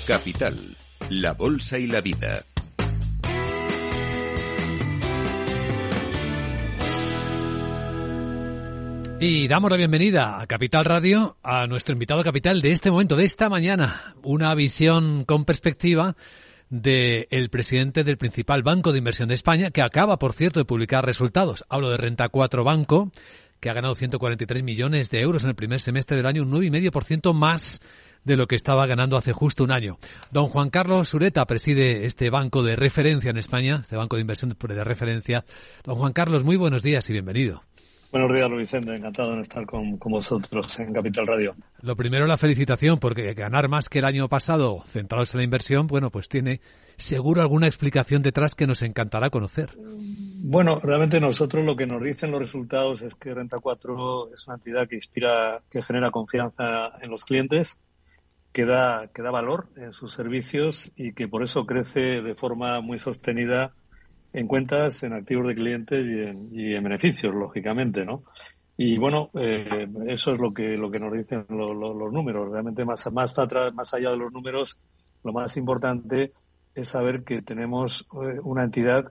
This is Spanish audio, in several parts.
Capital, la bolsa y la vida. Y damos la bienvenida a Capital Radio, a nuestro invitado capital de este momento, de esta mañana. Una visión con perspectiva del presidente del principal banco de inversión de España, que acaba, por cierto, de publicar resultados. Hablo de Renta 4 Banco, que ha ganado 143 millones de euros en el primer semestre del año, un 9,5% más de lo que estaba ganando hace justo un año. Don Juan Carlos Sureta preside este banco de referencia en España, este banco de inversión de referencia. Don Juan Carlos, muy buenos días y bienvenido. Buenos días, Luis Vicente. Encantado de estar con vosotros en Capital Radio. Lo primero, la felicitación, porque ganar más que el año pasado, centrados en la inversión, bueno, pues tiene seguro alguna explicación detrás que nos encantará conocer. Bueno, realmente nosotros lo que nos dicen los resultados es que Renta 4 es una entidad que inspira, que genera confianza en los clientes, que da valor en sus servicios y que por eso crece de forma muy sostenida en cuentas, en activos de clientes y en beneficios, lógicamente, ¿no? Y bueno, eso es lo que nos dicen los números. Realmente más allá de los números, lo más importante es saber que tenemos una entidad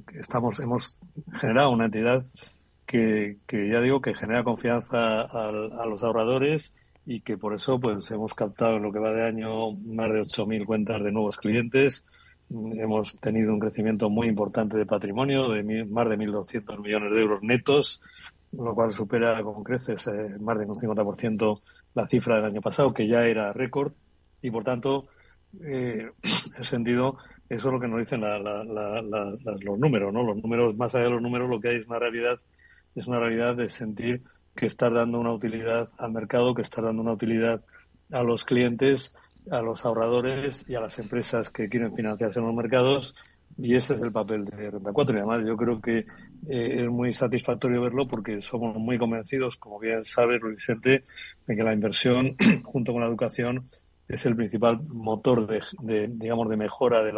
hemos generado una entidad que ya digo que genera confianza a los ahorradores y que por eso pues hemos captado en lo que va de año más de 8.000 cuentas de nuevos clientes. Hemos tenido un crecimiento muy importante de patrimonio, de más de 1.200 millones de euros netos, lo cual supera con creces más de un 50% la cifra del año pasado, que ya era récord, y por tanto, en ese sentido, eso es lo que nos dicen los números, ¿no? Los números, más allá de los números, lo que hay es una realidad de sentir que estás dando una utilidad al mercado, que estás dando una utilidad a los clientes, a los ahorradores y a las empresas que quieren financiarse en los mercados, y ese es el papel de Renta 4. Y además yo creo que es muy satisfactorio verlo porque somos muy convencidos, como bien sabes, Luis Vicente, de que la inversión junto con la educación es el principal motor de mejora de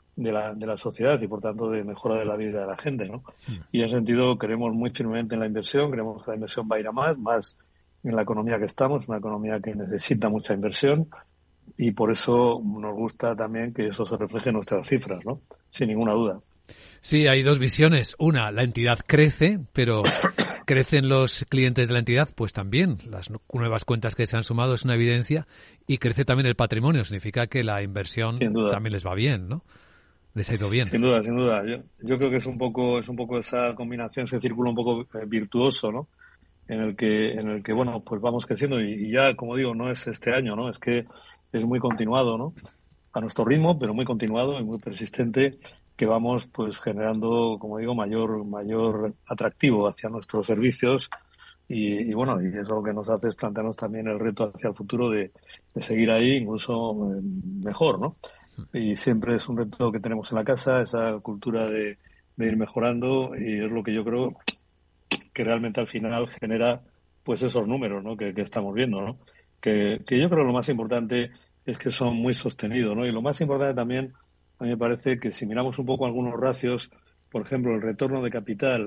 la sociedad y por tanto de mejora de la vida de la gente, ¿no? Y en ese sentido creemos muy firmemente en la inversión, creemos que la inversión va a ir a más en la economía que estamos, una economía que necesita mucha inversión. Y por eso nos gusta también que eso se refleje en nuestras cifras, ¿no? Sin ninguna duda. Sí, hay dos visiones. Una, la entidad crece, pero crecen los clientes de la entidad, pues también. Las nuevas cuentas que se han sumado es una evidencia. Y crece también el patrimonio. Significa que la inversión también les va bien, ¿no? Les ha ido bien. Sin duda, sin duda. Yo creo que es un poco esa combinación, ese círculo un poco virtuoso, ¿no? En el que bueno, pues vamos creciendo y ya, como digo, no es este año, ¿no? Es que es muy continuado, ¿no? A nuestro ritmo, pero muy continuado y muy persistente, que vamos pues generando, como digo, mayor atractivo hacia nuestros servicios y bueno, y eso lo que nos hace es plantearnos también el reto hacia el futuro de seguir ahí, incluso mejor, ¿no? Y siempre es un reto que tenemos en la casa, esa cultura de ir mejorando, y es lo que yo creo que realmente al final genera pues esos números, ¿no? que estamos viendo, ¿no? Que yo creo que lo más importante es que son muy sostenidos, ¿no? Y lo más importante también, a mí me parece que si miramos un poco algunos ratios, por ejemplo, el retorno de capital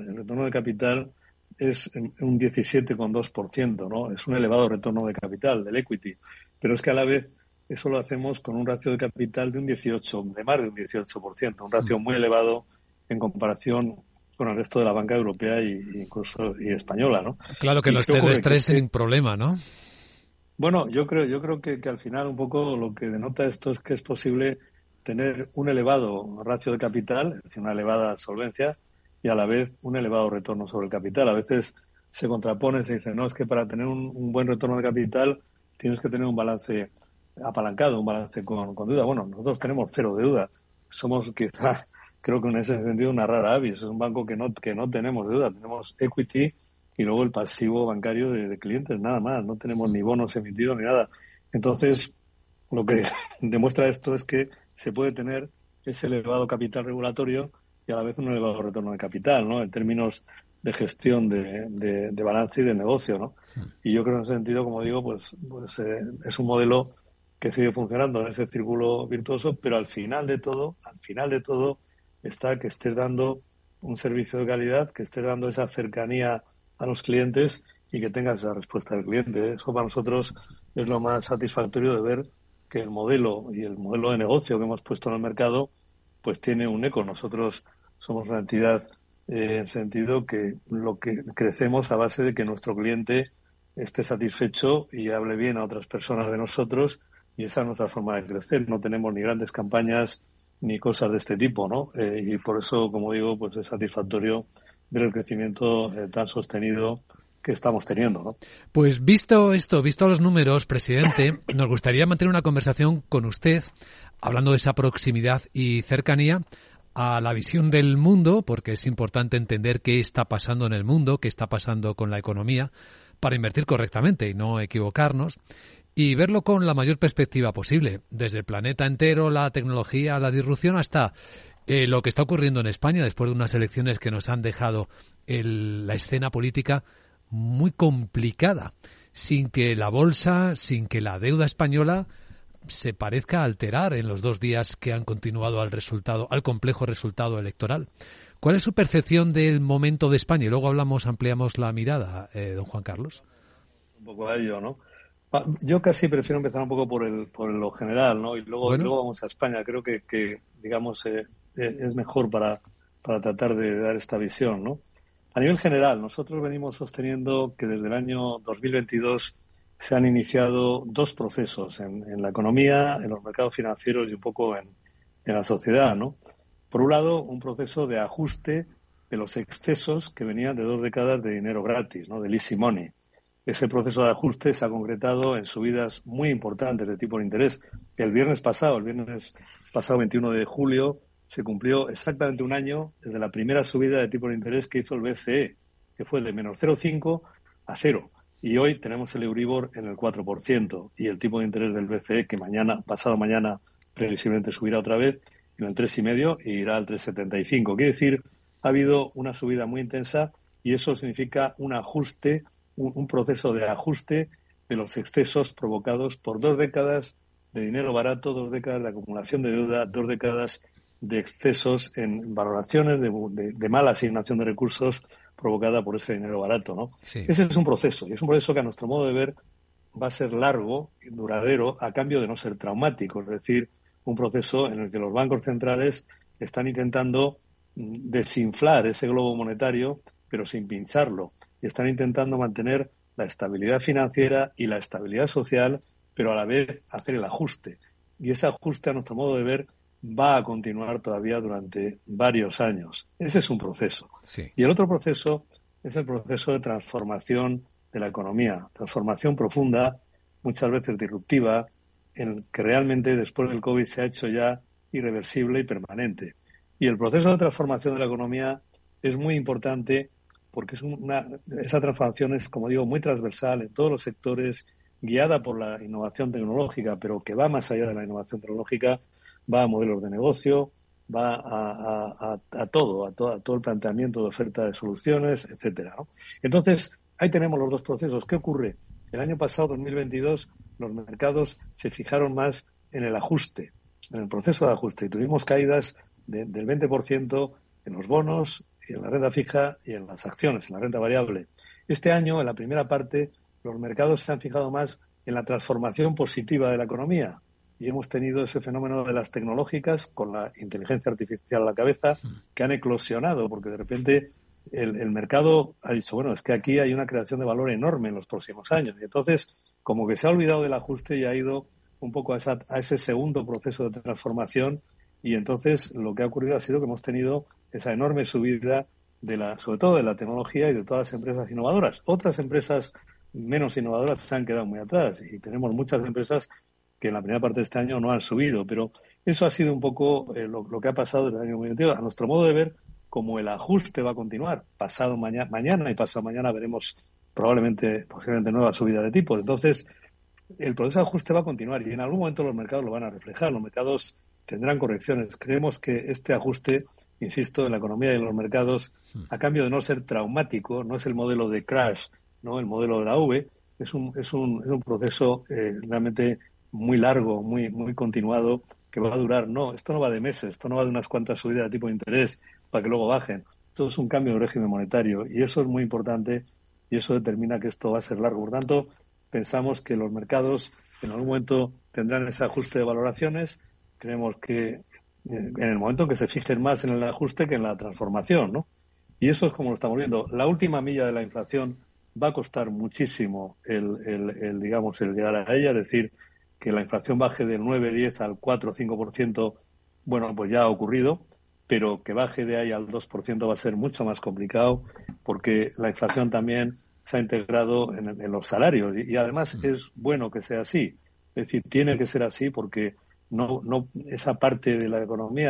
es un 17,2%, ¿no? Es un elevado retorno de capital, del equity, pero es que a la vez eso lo hacemos con un ratio de capital de más de un 18%, un ratio muy elevado en comparación con el resto de la banca europea y incluso española, ¿no? Claro que los test de estrés sin problema, ¿no? Bueno, yo creo que al final un poco lo que denota esto es que es posible tener un elevado ratio de capital, es decir, una elevada solvencia, y a la vez un elevado retorno sobre el capital. A veces se contrapone, se dice, no, es que para tener un buen retorno de capital tienes que tener un balance apalancado, un balance con deuda. Bueno, nosotros tenemos cero deuda. Somos quizá, creo que en ese sentido, una rara avis. Es un banco que no tenemos deuda, tenemos equity y luego el pasivo bancario de clientes, nada más. No tenemos ni bonos emitidos ni nada. Entonces, lo que demuestra esto es que se puede tener ese elevado capital regulatorio y a la vez un elevado retorno de capital, ¿no? En términos de gestión de balance y de negocio, ¿no? Y yo creo en ese sentido, como digo, pues es un modelo que sigue funcionando en ese círculo virtuoso, pero al final de todo está que estés dando un servicio de calidad, que estés dando esa cercanía a los clientes y que tengas esa respuesta del cliente. Eso para nosotros es lo más satisfactorio de ver que el modelo y el modelo de negocio que hemos puesto en el mercado pues tiene un eco. Nosotros somos una entidad en sentido que lo que crecemos a base de que nuestro cliente esté satisfecho y hable bien a otras personas de nosotros, y esa es nuestra forma de crecer. No tenemos ni grandes campañas ni cosas de este tipo, ¿no? Y por eso, como digo, pues es satisfactorio ver el crecimiento tan sostenido que estamos teniendo, ¿no? Pues visto los números, presidente, nos gustaría mantener una conversación con usted, hablando de esa proximidad y cercanía a la visión del mundo, porque es importante entender qué está pasando en el mundo, qué está pasando con la economía, para invertir correctamente y no equivocarnos, y verlo con la mayor perspectiva posible, desde el planeta entero, la tecnología, la disrupción, hasta lo que está ocurriendo en España después de unas elecciones que nos han dejado la escena política muy complicada, sin que la bolsa, sin que la deuda española se parezca alterar en los 2 días que han continuado al complejo resultado electoral. ¿Cuál es su percepción del momento de España? Y luego ampliamos la mirada, don Juan Carlos. Un poco a ello, ¿no? Yo casi prefiero empezar un poco por lo general, ¿no? Y luego vamos a España. Creo que digamos, es mejor para tratar de dar esta visión, ¿no? A nivel general, nosotros venimos sosteniendo que desde el año 2022 se han iniciado 2 procesos en la economía, en los mercados financieros y un poco en la sociedad, ¿no? Por un lado, un proceso de ajuste de los excesos que venían de 2 décadas de dinero gratis, ¿no? Del easy money. Ese proceso de ajuste se ha concretado en subidas muy importantes de tipo de interés. El viernes pasado 21 de julio, se cumplió exactamente un año desde la primera subida de tipo de interés que hizo el BCE, que fue de menos 0,5 a 0. Y hoy tenemos el Euribor en el 4% y el tipo de interés del BCE, que pasado mañana, previsiblemente subirá otra vez, en el 3,5 y irá al 3,75. Quiere decir, ha habido una subida muy intensa y eso significa un ajuste, un proceso de ajuste de los excesos provocados por 2 décadas de dinero barato, 2 décadas de acumulación de deuda, 2 décadas de excesos en valoraciones, de mala asignación de recursos provocada por ese dinero barato, ¿no? Sí. Ese es un proceso, y es un proceso que a nuestro modo de ver va a ser largo y duradero a cambio de no ser traumático, es decir, un proceso en el que los bancos centrales están intentando desinflar ese globo monetario, pero sin pincharlo, y están intentando mantener la estabilidad financiera y la estabilidad social, pero a la vez hacer el ajuste. Y ese ajuste, a nuestro modo de ver, va a continuar todavía durante varios años. Ese es un proceso. Sí. Y el otro proceso es el proceso de transformación de la economía, transformación profunda, muchas veces disruptiva, en que realmente después del COVID se ha hecho ya irreversible y permanente. Y el proceso de transformación de la economía es muy importante porque esa transformación es, como digo, muy transversal en todos los sectores, guiada por la innovación tecnológica, pero que va más allá de la innovación tecnológica, va a modelos de negocio, va a todo el planteamiento de oferta de soluciones, etcétera, ¿no? Entonces, ahí tenemos los 2 procesos. ¿Qué ocurre? El año pasado, 2022, los mercados se fijaron más en el ajuste, en el proceso de ajuste, y tuvimos caídas del 20% en los bonos, y en la renta fija y en las acciones, en la renta variable. Este año, en la primera parte, los mercados se han fijado más en la transformación positiva de la economía, y hemos tenido ese fenómeno de las tecnológicas con la inteligencia artificial a la cabeza, que han eclosionado, porque de repente el mercado ha dicho, bueno, es que aquí hay una creación de valor enorme en los próximos años. Y entonces, como que se ha olvidado del ajuste y ha ido un poco a ese segundo proceso de transformación, y entonces lo que ha ocurrido ha sido que hemos tenido esa enorme subida sobre todo de la tecnología y de todas las empresas innovadoras. Otras empresas menos innovadoras se han quedado muy atrás y tenemos muchas empresas que en la primera parte de este año no han subido, pero eso ha sido un poco lo que ha pasado desde el año 2022. A nuestro modo de ver, como el ajuste va a continuar, mañana y pasado mañana veremos posiblemente nueva subida de tipos. Entonces, el proceso de ajuste va a continuar y en algún momento los mercados lo van a reflejar. Los mercados tendrán correcciones. Creemos que este ajuste, insisto, en la economía y en los mercados, a cambio de no ser traumático, no es el modelo de crash, no el modelo de la V, es un proceso realmente muy largo, muy continuado, que va a durar. No, esto no va de meses, esto no va de unas cuantas subidas de tipo de interés para que luego bajen. Esto es un cambio de régimen monetario y eso es muy importante y eso determina que esto va a ser largo. Por tanto, pensamos que los mercados En algún momento tendrán ese ajuste de valoraciones. Creemos que en el momento en que se fijen más en el ajuste que en la transformación, ¿no? Y eso es como lo estamos viendo. La última milla de la inflación va a costar muchísimo el llegar a ella, es decir, que la inflación baje del 9-10 al 4 o 5%, bueno, pues ya ha ocurrido, pero que baje de ahí al 2% va a ser mucho más complicado porque la inflación también se ha integrado en los salarios y además es bueno que sea así. Es decir, tiene que ser así porque no esa parte de la economía,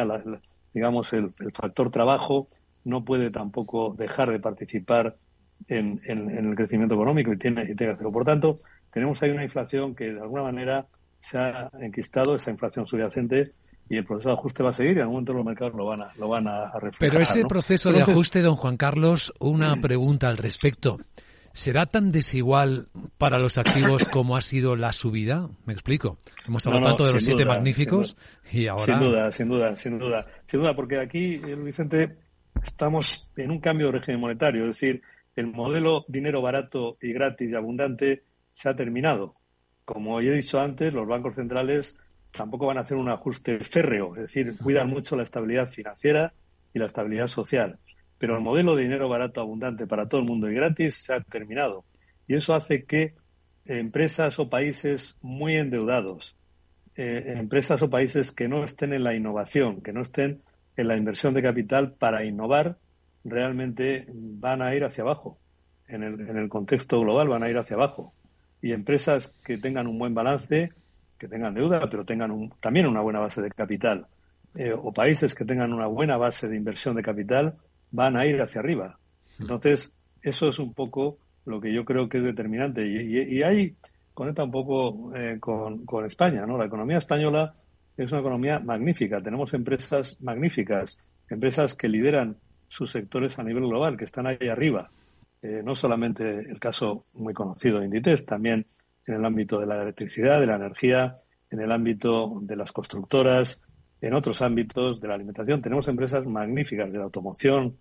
el factor trabajo, no puede tampoco dejar de participar en el crecimiento económico y tiene que hacerlo. Por tanto, tenemos ahí una inflación que de alguna manera se ha enquistado, esa inflación subyacente, y el proceso de ajuste va a seguir y en algún momento los mercados lo van a reflejar. Pero ese ¿no? proceso de ajuste, don Juan Carlos, una pregunta al respecto. ¿Será tan desigual para los activos como ha sido la subida? ¿Me explico? Hemos hablado tanto de los 7 magníficos y ahora... Sin duda, porque aquí, Vicente, estamos en un cambio de régimen monetario, es decir, el modelo dinero barato y gratis y abundante se ha terminado. Como he dicho antes, los bancos centrales tampoco van a hacer un ajuste férreo, es decir, cuidan mucho la estabilidad financiera y la estabilidad social. Pero el modelo de dinero barato, abundante para todo el mundo y gratis se ha terminado. Y eso hace que empresas o países muy endeudados, empresas o países que no estén en la innovación, que no estén en la inversión de capital para innovar, realmente van a ir hacia abajo. En el contexto global van a ir hacia abajo. Y empresas que tengan un buen balance, que tengan deuda, pero tengan también una buena base de capital, o países que tengan una buena base de inversión de capital, van a ir hacia arriba. Entonces, eso es un poco lo que yo creo que es determinante. Y ahí conecta un poco con España, ¿no? La economía española es una economía magnífica. Tenemos empresas magníficas, empresas que lideran sus sectores a nivel global, que están ahí arriba. No solamente el caso muy conocido de Inditex, también en el ámbito de la electricidad, de la energía, en el ámbito de las constructoras, en otros ámbitos de la alimentación. Tenemos empresas magníficas de la automoción,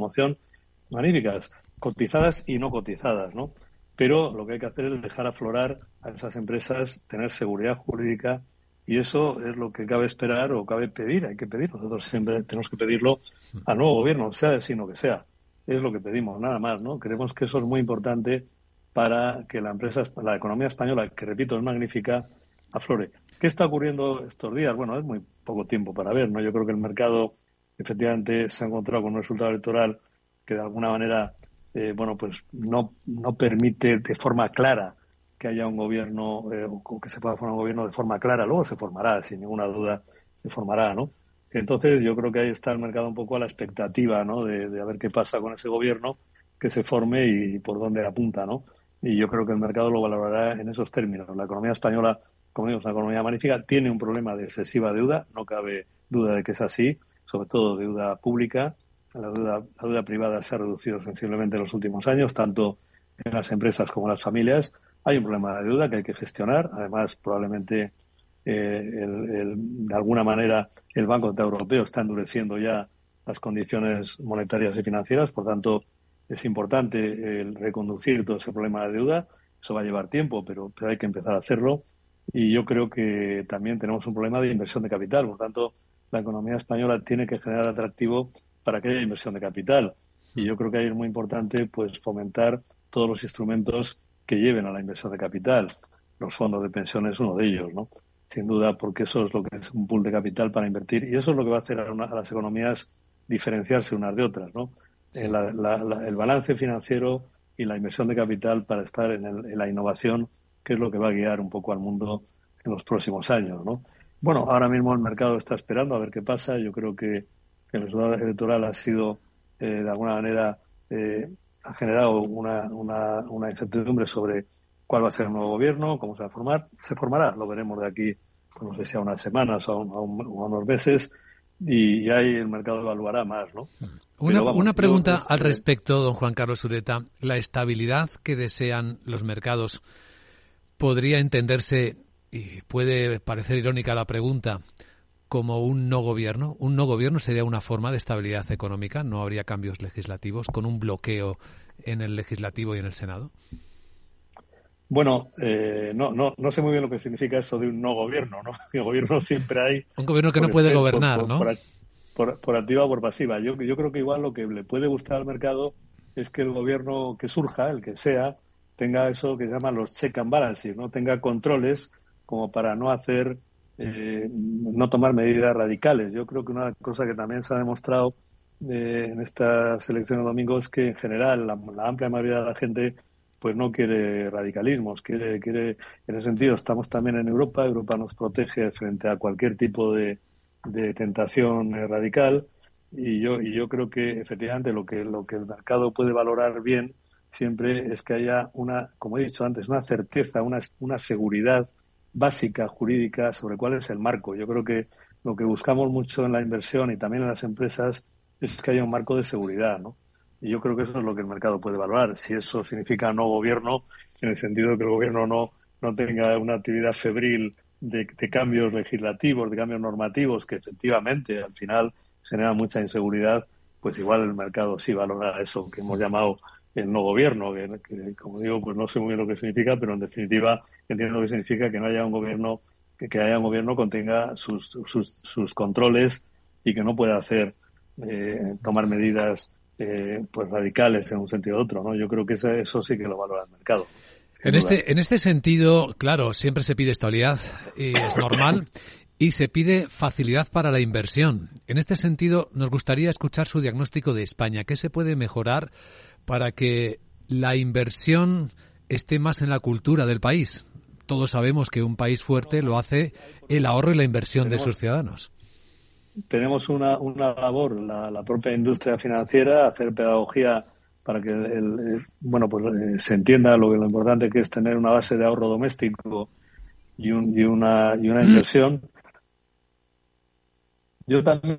magníficas, cotizadas y no cotizadas, ¿no? Pero lo que hay que hacer es dejar aflorar a esas empresas, tener seguridad jurídica, y eso es lo que cabe esperar o cabe pedir, hay que pedir. Nosotros siempre tenemos que pedirlo al nuevo gobierno, sea el signo que sea. Es lo que pedimos, nada más, ¿no? Creemos que eso es muy importante para que la economía española, que repito, es magnífica, aflore. ¿Qué está ocurriendo estos días? Bueno, es muy poco tiempo para ver, ¿no? Yo creo que el mercado efectivamente se ha encontrado con un resultado electoral que de alguna manera, pues no permite de forma clara que haya un gobierno o que se pueda formar un gobierno de forma clara. Luego se formará, sin ninguna duda, se formará, ¿no? Entonces yo creo que ahí está el mercado un poco a la expectativa, ¿no? De a ver qué pasa con ese gobierno que se forme y por dónde apunta, ¿no? Y yo creo que el mercado lo valorará en esos términos. La economía española, como digo, es una economía magnífica, tiene un problema de excesiva deuda, no cabe duda de que es así, sobre todo deuda pública. La deuda privada se ha reducido sensiblemente en los últimos años, tanto en las empresas como en las familias. Hay un problema de deuda que hay que gestionar. Además, probablemente, de alguna manera, el Banco Central Europeo está endureciendo ya las condiciones monetarias y financieras. Por tanto, es importante reconducir todo ese problema de deuda. Eso va a llevar tiempo, pero hay que empezar a hacerlo. Y yo creo que también tenemos un problema de inversión de capital. Por tanto, la economía española tiene que generar atractivo para que haya inversión de capital. Y yo creo que ahí es muy importante pues fomentar todos los instrumentos que lleven a la inversión de capital. Los fondos de pensión es uno de ellos, ¿no? Sin duda, porque eso es lo que es un pool de capital para invertir. Y eso es lo que va a hacer a las economías diferenciarse unas de otras, ¿no? Sí. El balance financiero y la inversión de capital para estar en la innovación, que es lo que va a guiar un poco al mundo en los próximos años, ¿no? Bueno, ahora mismo el mercado está esperando a ver qué pasa. Yo creo que el resultado electoral ha sido, de alguna manera, ha generado una incertidumbre sobre cuál va a ser el nuevo gobierno, cómo se va a formar. Se formará, lo veremos de aquí, pues no sé si a unas semanas o a unos meses, y ahí el mercado evaluará más, ¿no? Una pregunta al respecto, don Juan Carlos Ureta. ¿La estabilidad que desean los mercados podría entenderse, y puede parecer irónica la pregunta, como un no gobierno? ¿Un no gobierno sería una forma de estabilidad económica? ¿No habría cambios legislativos con un bloqueo en el legislativo y en el Senado? Bueno, no sé muy bien lo que significa eso de un no gobierno, ¿no? El gobierno siempre hay. Un gobierno que no puede gobernar, ¿no? Por activa o por pasiva. Yo creo que igual lo que le puede gustar al mercado es que el gobierno que surja, el que sea, tenga eso que se llaman los check and balances, ¿no? Tenga controles como para no hacer, no tomar medidas radicales. Yo creo que una cosa que también se ha demostrado en estas elecciones de domingo es que en general la amplia mayoría de la gente pues no quiere radicalismos, quiere, en ese sentido estamos también en Europa nos protege frente a cualquier tipo de tentación radical y yo creo que efectivamente lo que el mercado puede valorar bien siempre es que haya una, como he dicho antes, una certeza, una seguridad básica jurídica sobre cuál es el marco. Yo creo que lo que buscamos mucho en la inversión y también en las empresas es que haya un marco de seguridad, ¿no? Y yo creo que eso es lo que el mercado puede valorar. Si eso significa no gobierno, en el sentido de que el gobierno no tenga una actividad febril de cambios legislativos, de cambios normativos, que efectivamente al final generan mucha inseguridad, pues igual el mercado sí valora eso que hemos llamado el no gobierno, que como digo, pues no sé muy bien lo que significa, pero en definitiva entiendo lo que significa que no haya un gobierno, que haya un gobierno que contenga sus controles y que no pueda tomar medidas pues radicales en un sentido u otro, ¿no? Yo creo que eso sí que lo valora el mercado. En este sentido, claro, siempre se pide estabilidad y es normal y se pide facilidad para la inversión. En este sentido, nos gustaría escuchar su diagnóstico de España. ¿Qué se puede mejorar para que la inversión esté más en la cultura del país? Todos sabemos que un país fuerte lo hace el ahorro y la inversión de sus ciudadanos. Tenemos una labor, la propia industria financiera, hacer pedagogía para que se entienda lo importante que es tener una base de ahorro doméstico y una inversión. Yo también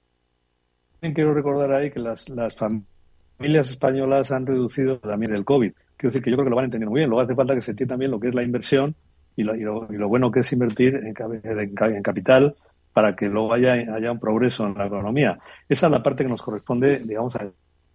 quiero recordar ahí que las familias españolas han reducido también el COVID. Quiero decir que yo creo que lo van a entender muy bien. Luego hace falta que se entienda también lo que es la inversión y lo bueno que es invertir en capital, para que luego haya un progreso en la economía. Esa es la parte que nos corresponde, digamos, a la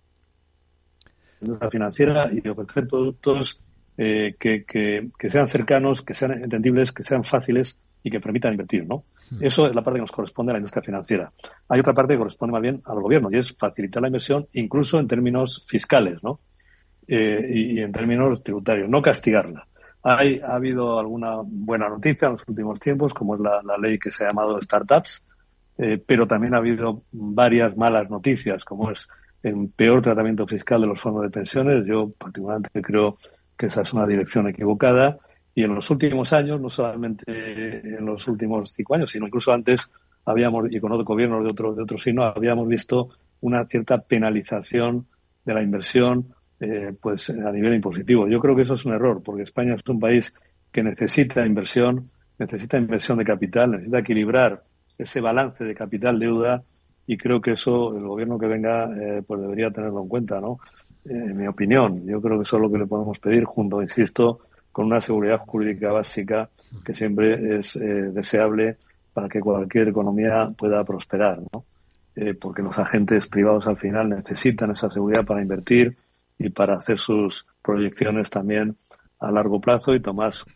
industria financiera y ofrecer productos que sean cercanos, que sean entendibles, que sean fáciles y que permitan invertir, ¿no? Eso es la parte que nos corresponde a la industria financiera. Hay otra parte que corresponde más bien al gobierno y es facilitar la inversión incluso en términos fiscales, ¿no? Y en términos tributarios, no castigarla. Ha habido alguna buena noticia en los últimos tiempos, como es la ley que se ha llamado Startups, pero también ha habido varias malas noticias, como es el peor tratamiento fiscal de los fondos de pensiones. Yo particularmente creo que esa es una dirección equivocada y en los últimos años, no solamente en los últimos 5 años, sino incluso antes, y con otros gobiernos de otro signo, habíamos visto una cierta penalización de la inversión pues a nivel impositivo. Yo creo que eso es un error, porque España es un país que necesita inversión de capital, necesita equilibrar ese balance de capital-deuda y creo que eso el gobierno que venga pues debería tenerlo en cuenta, ¿no? En mi opinión, yo creo que eso es lo que le podemos pedir junto, insisto, con una seguridad jurídica básica que siempre es deseable para que cualquier economía pueda prosperar, ¿no? Porque los agentes privados al final necesitan esa seguridad para invertir y para hacer sus proyecciones también a largo plazo y tomar sus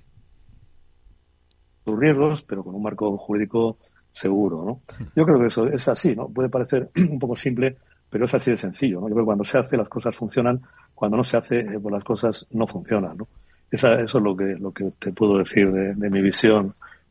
riesgos, pero con un marco jurídico seguro, ¿no? Yo creo que eso es así, ¿no? Puede parecer un poco simple, pero es así de sencillo, ¿no? Yo creo que cuando se hace las cosas funcionan, cuando no se hace pues las cosas no funcionan, ¿no? Eso es lo que te puedo decir de mi visión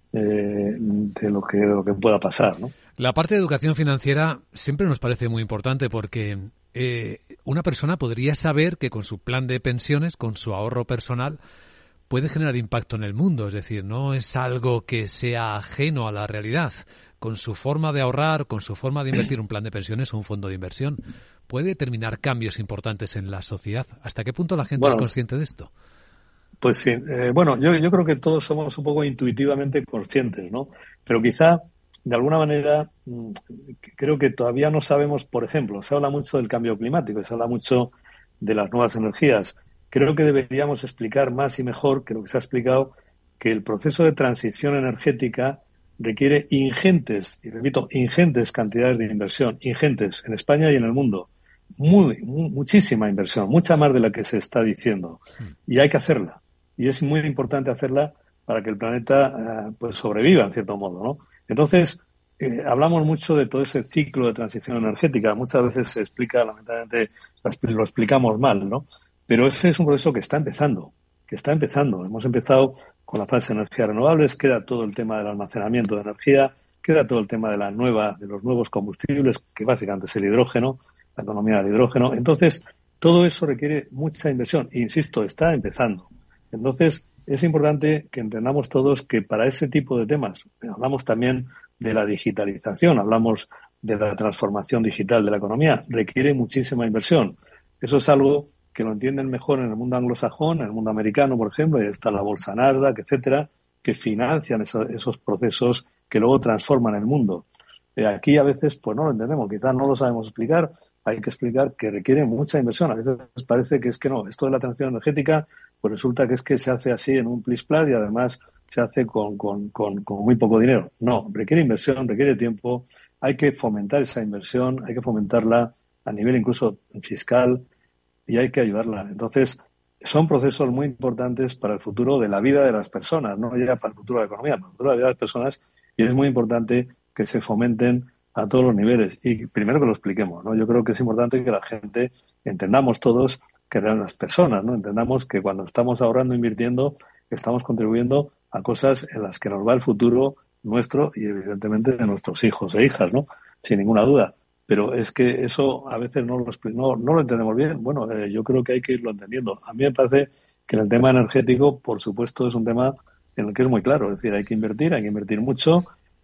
de lo que pueda pasar, ¿no? La parte de educación financiera siempre nos parece muy importante porque una persona podría saber que con su plan de pensiones, con su ahorro personal, puede generar impacto en el mundo. Es decir, no es algo que sea ajeno a la realidad. Con su forma de ahorrar, con su forma de invertir un plan de pensiones o un fondo de inversión, puede determinar cambios importantes en la sociedad. ¿Hasta qué punto la gente es consciente de esto? Pues sí. Yo creo que todos somos un poco intuitivamente conscientes, ¿no? Pero quizá, de alguna manera, creo que todavía no sabemos, por ejemplo, se habla mucho del cambio climático, se habla mucho de las nuevas energías. Creo que deberíamos explicar más y mejor que lo que se ha explicado, que el proceso de transición energética requiere ingentes cantidades de inversión, ingentes en España y en el mundo. Muchísima inversión, mucha más de la que se está diciendo. Y hay que hacerla. y es muy importante hacerla para que el planeta pues sobreviva en cierto modo, ¿no? Entonces, hablamos mucho de todo ese ciclo de transición energética. Muchas veces se explica, lamentablemente, lo explicamos mal, ¿no? Pero ese es un proceso que está empezando. Hemos empezado con la fase de energías renovables, queda todo el tema del almacenamiento de energía, queda todo el tema de los nuevos combustibles, que básicamente es el hidrógeno, la economía del hidrógeno. Entonces, todo eso requiere mucha inversión. E insisto, está empezando. Entonces, es importante que entendamos todos que para ese tipo de temas, hablamos también de la digitalización, hablamos de la transformación digital de la economía, requiere muchísima inversión. Eso es algo que lo entienden mejor en el mundo anglosajón, en el mundo americano, por ejemplo, y está la bolsa Nasdaq, etcétera, que financian esos procesos que luego transforman el mundo. Aquí a veces pues no lo entendemos, quizás no lo sabemos explicar. Hay que explicar que requiere mucha inversión. A veces parece que es que no, esto de la transición energética, pues resulta que es que se hace así en un plis-plas y además se hace con muy poco dinero. No, requiere inversión, requiere tiempo, hay que fomentar esa inversión, hay que fomentarla a nivel incluso fiscal y hay que ayudarla. Entonces, son procesos muy importantes para el futuro de la vida de las personas, no ya para el futuro de la economía, para el futuro de la vida de las personas, y es muy importante que se fomenten a todos los niveles. Y primero que lo expliquemos, ¿no? Yo creo que es importante que la gente entendamos todos que eran las personas, ¿no? Entendamos que cuando estamos ahorrando, invirtiendo, estamos contribuyendo a cosas en las que nos va el futuro nuestro y evidentemente de nuestros hijos e hijas, ¿no? Sin ninguna duda. Pero es que eso a veces no lo entendemos bien. Bueno, yo creo que hay que irlo entendiendo. A mí me parece que en el tema energético, por supuesto, es un tema en el que es muy claro. Es decir, hay que invertir mucho,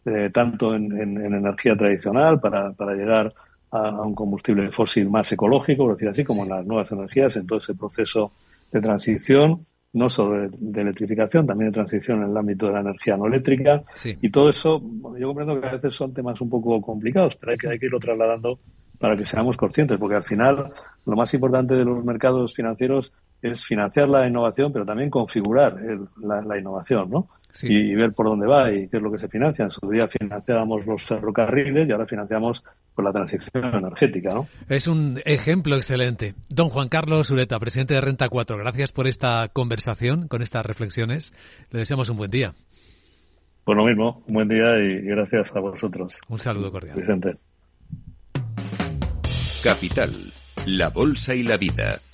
tanto en energía tradicional para llegar a un combustible fósil más ecológico, por decir así, como en las nuevas energías, en todo ese proceso de transición, no solo de electrificación, también de transición en el ámbito de la energía no eléctrica. Sí. Y todo eso, yo comprendo que a veces son temas un poco complicados, pero hay que irlo trasladando para que seamos conscientes, porque al final lo más importante de los mercados financieros es financiar la innovación, pero también configurar la innovación, ¿no? Sí. Y ver por dónde va y qué es lo que se financia. En su día financiábamos los ferrocarriles y ahora financiamos pues, la transición energética, ¿no? Es un ejemplo excelente. Don Juan Carlos Ureta, presidente de Renta 4, gracias por esta conversación, con estas reflexiones. Le deseamos un buen día. Pues lo mismo, un buen día y gracias a vosotros. Un saludo cordial. Vicente. Capital, la bolsa y la vida.